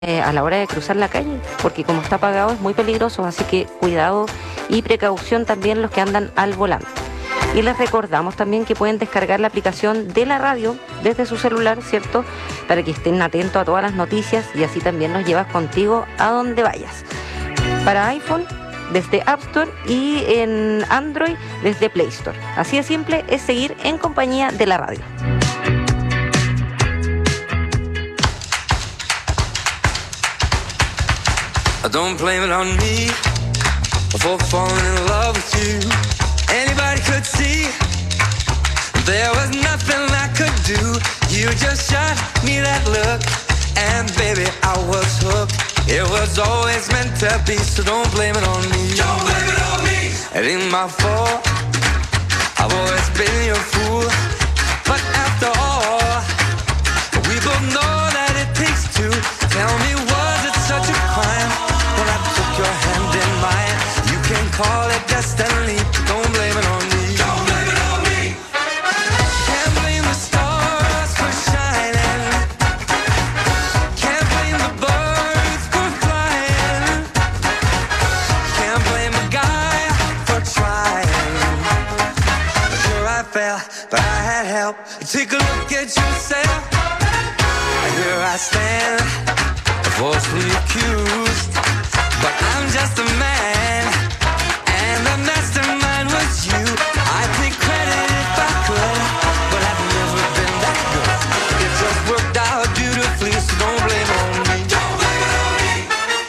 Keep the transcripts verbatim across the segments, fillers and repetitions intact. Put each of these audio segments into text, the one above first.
eh, a la hora de cruzar la calle, porque como está apagado es muy peligroso, así que cuidado y precaución también los que andan al volante. Y les recordamos también que pueden descargar la aplicación de la radio desde su celular, ¿cierto? Para que estén atentos a todas las noticias y así también nos llevas contigo a donde vayas. Para iPhone, desde App Store, y en Android, desde Play Store. Así de simple es seguir en compañía de la radio. Don't blame it on me for falling in love with you. Anybody could see there was nothing I could do. You just shot me that look, and baby, I was hooked. It was always meant to be, so don't blame it on me. Don't blame it on me. It ain't my fault. I've always been your fool. But after all, we both know that it takes two. Tell me, was it such a crime when I took your hand in mine? You can call it destiny, don't blame it on me. Don't blame it on me. Can't blame the stars for shining. Can't blame the birds for flying. Can't blame a guy for trying. Sure I fell, but I had help. Take a look at yourself. Here I stand, falsely accused, but I'm just a man, and the mastermind was you. I'd take credit if I could, but I've never been that good. It just worked out beautifully, so don't blame it on me. Don't blame it on me.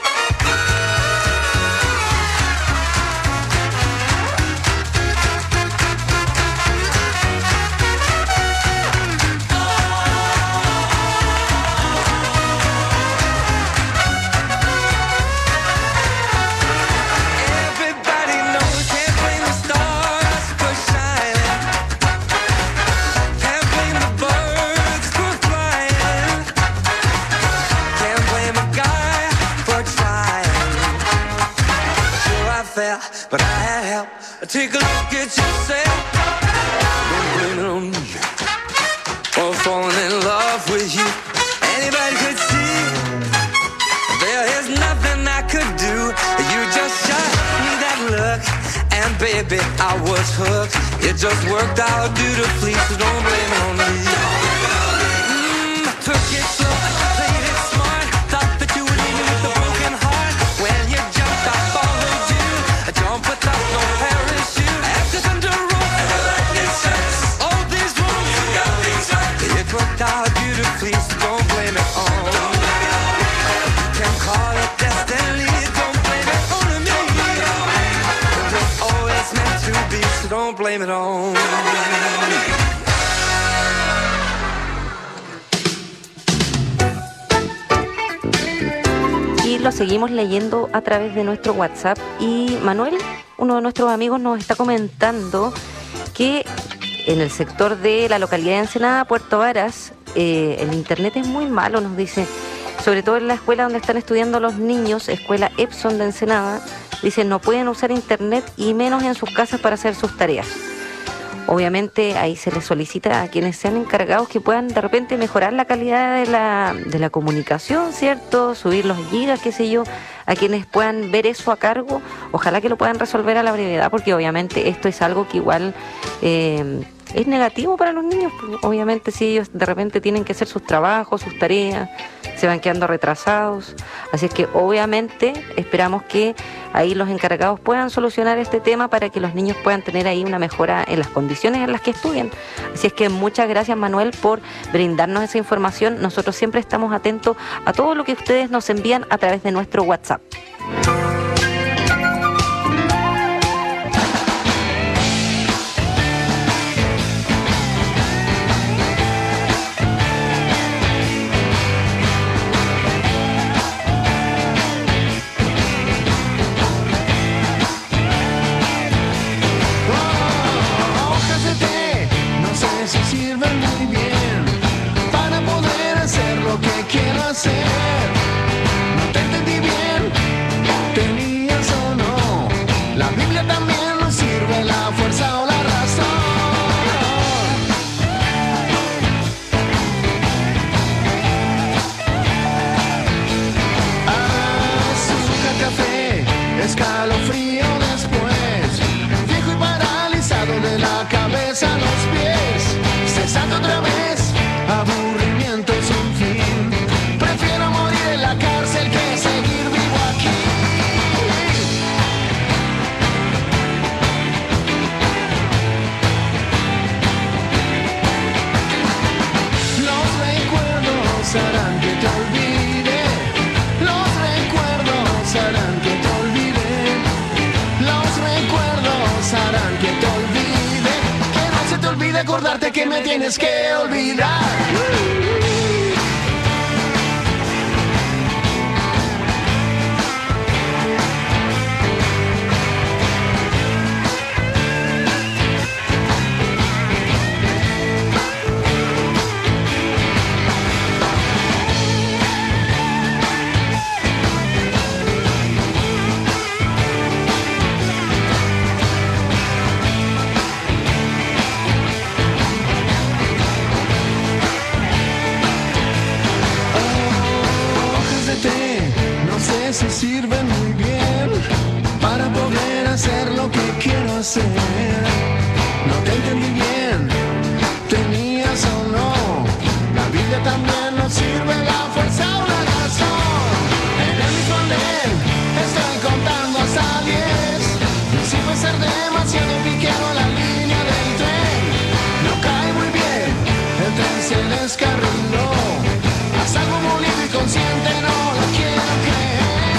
Everybody knows, can't blame the stars for shining. Can't blame the birds for flying. Can't blame a guy for trying. Sure I fell, but I had help. Take a look at yourself. Don't blame it on me for falling in love with you. Anybody could see there is nothing I could do. You just shot me that look, and baby, I was hooked. It just worked out beautifully, so don't blame it on me. Mm, I took it slow, played it smart. Thought that you would leave me with a broken heart. When you jumped, I followed you. I jumped without no parachute. After thunder rolls, all these rules, it worked out beautifully, so don't blame it on me. Can call it destiny, don't blame it on me. It was always meant to be, so don't blame it on me. Y lo seguimos leyendo a través de nuestro WhatsApp. Y Manuel, uno de nuestros amigos, nos está comentando que en el sector de la localidad de Ensenada, Puerto Varas, eh, el internet es muy malo, nos dice, sobre todo en la escuela donde están estudiando los niños, escuela Epson de Ensenada. Dice, no pueden usar internet y menos en sus casas para hacer sus tareas. Obviamente ahí se les solicita a quienes sean encargados que puedan de repente mejorar la calidad de la, de la comunicación, ¿cierto? Subir los gigas, qué sé yo, a quienes puedan ver eso a cargo. Ojalá que lo puedan resolver a la brevedad, porque obviamente esto es algo que igual eh, es negativo para los niños. Obviamente si ellos de repente tienen que hacer sus trabajos, sus tareas, se van quedando retrasados. Así es que obviamente esperamos que ahí los encargados puedan solucionar este tema para que los niños puedan tener ahí una mejora en las condiciones en las que estudian. Así es que muchas gracias, Manuel, por brindarnos esa información. Nosotros siempre estamos atentos a todo lo que ustedes nos envían a través de nuestro WhatsApp. Hojas de té, no sé si sirven muy bien para poder hacer lo que quiero hacer. No te entendí bien, acordarte que me tienes que olvidar. Se sirven muy bien para poder hacer lo que quiero hacer. No te entendí bien, tenías o no. La vida también nos sirve la fuerza o la razón. En el mismo andén estoy contando hasta diez. No sirve ser demasiado piquero la línea del tren. No cae muy bien, el tren se descarriló. Haz algo molido y consciente, no lo quiero creer.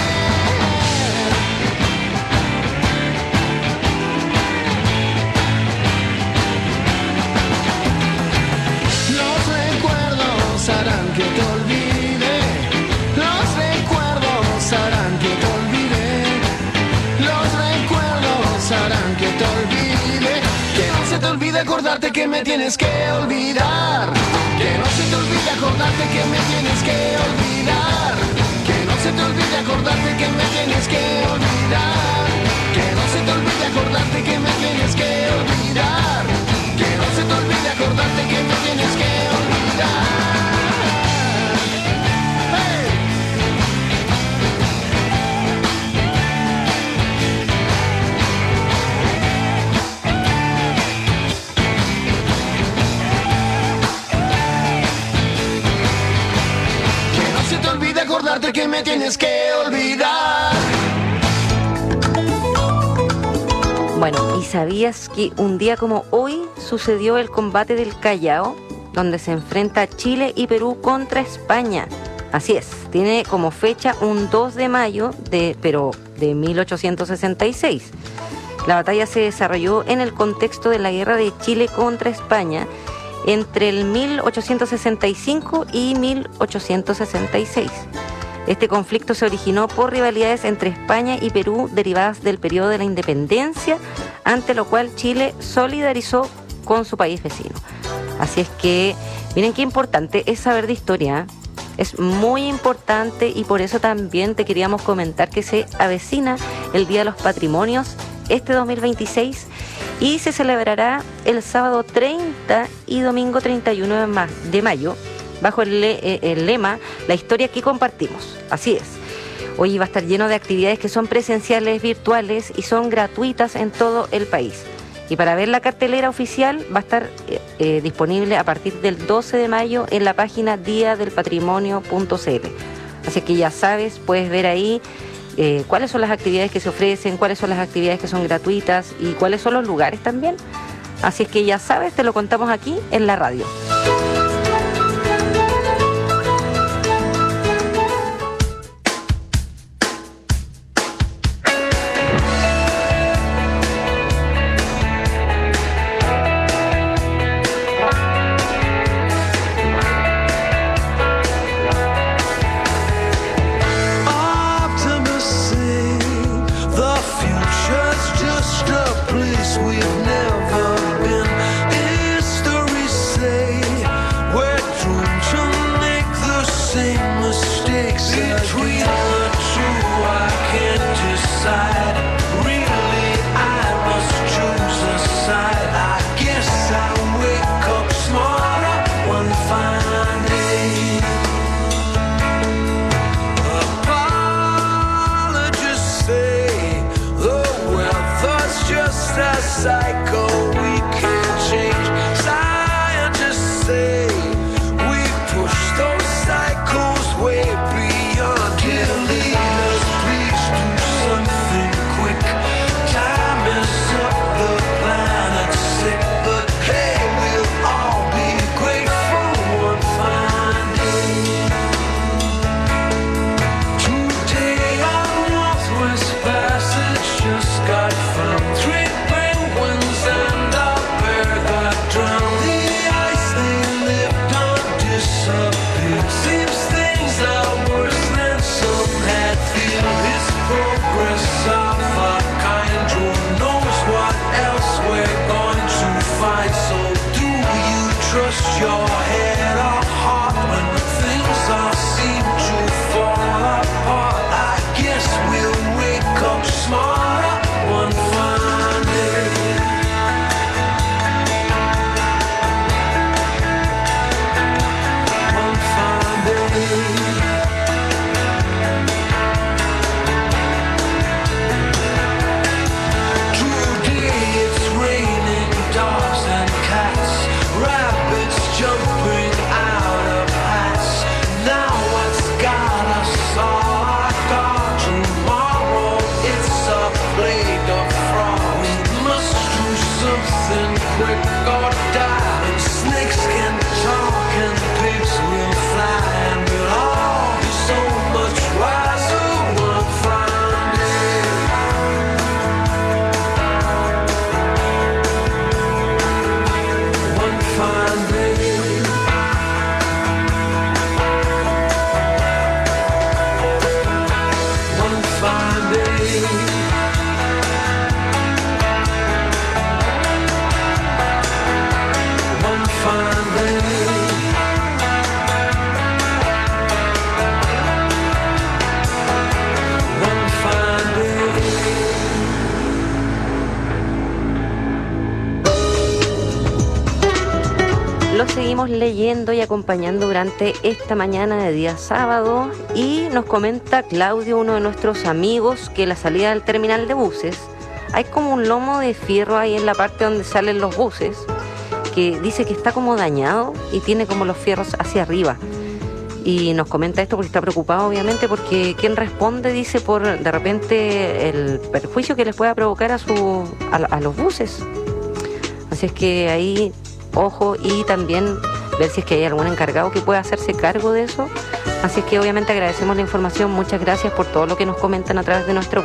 Harán que te olvide, los recuerdos harán que te olvide, los recuerdos harán que te olvide, que no se te olvide acordarte que me tienes que olvidar, que no se te olvide acordarte que me tienes que olvidar, que no se te olvide acordarte que me tienes que olvidar, que no se te olvide acordarte que me tienes que olvidar, que no se te olvide acordarte que me tienes que olvidar. Acordarte que me tienes que olvidar. Bueno, ¿y sabías que un día como hoy sucedió el combate del Callao, donde se enfrenta Chile y Perú contra España? Así es, tiene como fecha un dos de mayo, de, pero de mil ochocientos sesenta y seis. La batalla se desarrolló en el contexto de la guerra de Chile contra España entre el mil ochocientos sesenta y cinco y mil ochocientos sesenta y seis. Este conflicto se originó por rivalidades entre España y Perú derivadas del periodo de la independencia, ante lo cual Chile solidarizó con su país vecino. Así es que, miren qué importante es saber de historia, ¿eh? Es muy importante, y por eso también te queríamos comentar que se avecina el Día de los Patrimonios este dos mil veintiséis, y se celebrará el sábado treinta y domingo treinta y uno de mayo, bajo el, le- el lema La historia que compartimos. Así es. Hoy va a estar lleno de actividades que son presenciales, virtuales y son gratuitas en todo el país. Y para ver la cartelera oficial va a estar eh, eh, disponible a partir del doce de mayo en la página dia del patrimonio punto c l. Así que ya sabes, puedes ver ahí Eh, cuáles son las actividades que se ofrecen, cuáles son las actividades que son gratuitas y cuáles son los lugares también. Así es que ya sabes, te lo contamos aquí en la radio. Cycle we can't change. Scientists say we push those cycles way beyond. Dear leaders, please do something quick. Time is up, the planet's sick, but hey, we'll all be grateful one fine day. Today our Northwest Passage just got found. Three penguins estamos leyendo y acompañando durante esta mañana de día sábado, y nos comenta Claudio, uno de nuestros amigos, que la salida del terminal de buses hay como un lomo de fierro ahí en la parte donde salen los buses, que dice que está como dañado y tiene como los fierros hacia arriba. Y nos comenta esto porque está preocupado, obviamente, porque quien responde dice por de repente el perjuicio que les pueda provocar a, su, a, a los buses. Así es que ahí, ojo, y también ver si es que hay algún encargado que pueda hacerse cargo de eso. Así es que obviamente agradecemos la información. Muchas gracias por todo lo que nos comentan a través de nuestro